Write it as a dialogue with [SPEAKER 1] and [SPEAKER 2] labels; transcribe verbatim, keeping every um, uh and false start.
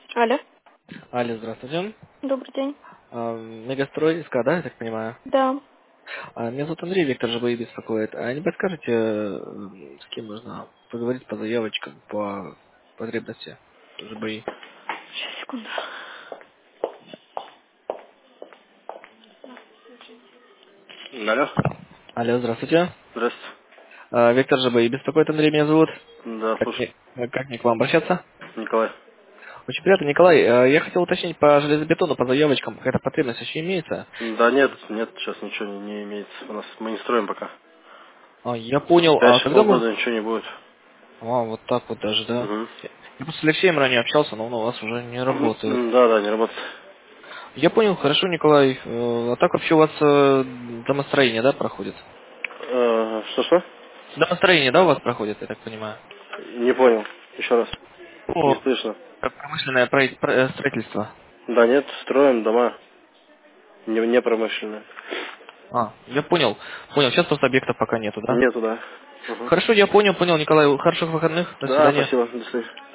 [SPEAKER 1] Алло,
[SPEAKER 2] Алло, здравствуйте.
[SPEAKER 1] добрый день.
[SPEAKER 2] А, Мегастрой СК, да, я так понимаю?
[SPEAKER 1] Да,
[SPEAKER 2] А, Меня зовут Андрей, Виктор ЖБИ беспокоит. А не подскажете, э, с кем нужно поговорить по заявочкам, по потребности ЖБИ?
[SPEAKER 1] сейчас, секунду. Алло,
[SPEAKER 2] Алло, здравствуйте.
[SPEAKER 1] здравствуйте.
[SPEAKER 2] А, Виктор ЖБИ беспокоит, Андрей меня зовут.
[SPEAKER 1] Да,
[SPEAKER 2] Как
[SPEAKER 1] слушай,
[SPEAKER 2] мне, э, как мне к вам обращаться?
[SPEAKER 1] Николай.
[SPEAKER 2] Очень приятно, Николай. э, Я хотел уточнить по железобетону, по заявочкам, какая-то потребность еще имеется?
[SPEAKER 1] Да нет, нет, сейчас ничего не, не имеется. У нас мы не строим пока.
[SPEAKER 2] А, Я понял. А
[SPEAKER 1] Дальше
[SPEAKER 2] когда мы...
[SPEAKER 1] полгода ничего не будет.
[SPEAKER 2] А, вот так вот даже, да.
[SPEAKER 1] Угу.
[SPEAKER 2] Я просто с Алексеем ранее общался, но он у вас уже не работает.
[SPEAKER 1] Да, да, не работает.
[SPEAKER 2] Я понял, хорошо, Николай. Э, А так вообще у вас э, домостроение, да, проходит?
[SPEAKER 1] Э, Что-что?
[SPEAKER 2] Домостроение, да, у вас проходит, я так понимаю?
[SPEAKER 1] Не понял. Еще раз. Не
[SPEAKER 2] О,
[SPEAKER 1] слышно.
[SPEAKER 2] как промышленное про- про- э, строительство.
[SPEAKER 1] Да нет, строим дома. Не, не промышленные.
[SPEAKER 2] А, я понял. Понял, сейчас просто объектов пока нету, да?
[SPEAKER 1] Нету, да. Угу.
[SPEAKER 2] Хорошо, я понял, понял, Николай. Хороших выходных, до
[SPEAKER 1] Да,
[SPEAKER 2] свидания.
[SPEAKER 1] спасибо. До свидания.